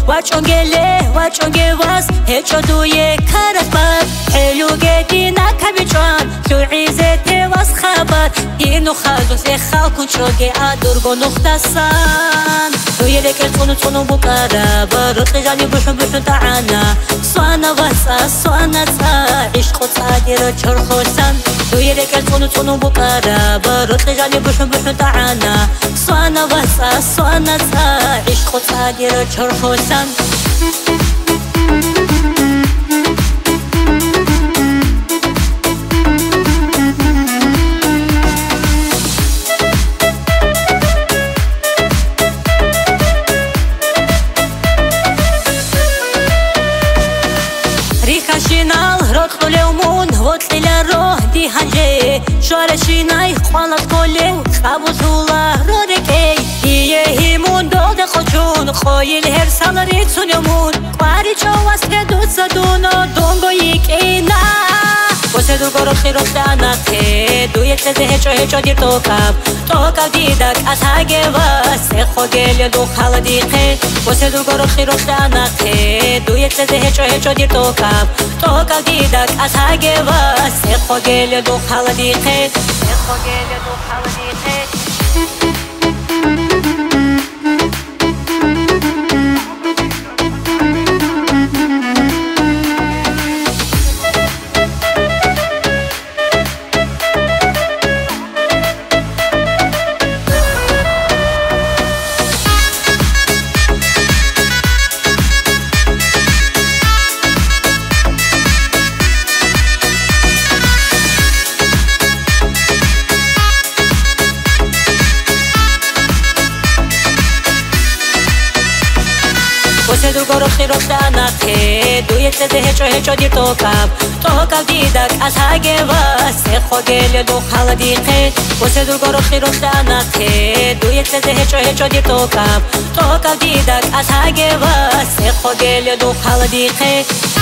وچونگه واس هچو دوی کرد بر حلوگه دینا کبیچوان شوعیزه واس خبر اینو خازوس خالکون چوگه آدورگو نختسان دوی لکر تونو بقرا برد جانی بشون تعانا سوانا واسا سوانا تا عشق و صادر چرخوسان دوی لکر تونو بقرا برد جانی بشون تعانا سوانا واسا سوانا تا عشق و صادر چرخوسان شینال رخ لیمون وقت لرو دی هنجه شور شینای خوانت کلی خبوزولا رودکی یه هیمون دود خوشون خویل هر سال ریتونمون قاری چواس که دوست دونو دونگو یکینا واسه دو گرو خیروخ دانته دوی تزه هچو دیر توکب دیدک از هگه واسه خوگل دو خال دیقه واسه دو گرو خیروخ دانته دوی تزه هچو دیر توکب دیدک از هگه واسه خوگل دو خال دیقه واسه دو گرو خیروخ دانته دوی تزه هچو دیر توکب دیدک از هگه واسه خوگل دو خال دیقه واسه دو گرو خیروخ دانته دوی تزه هچو دیر توکب دیدک از هگه واسه خوگل دو خال دیقه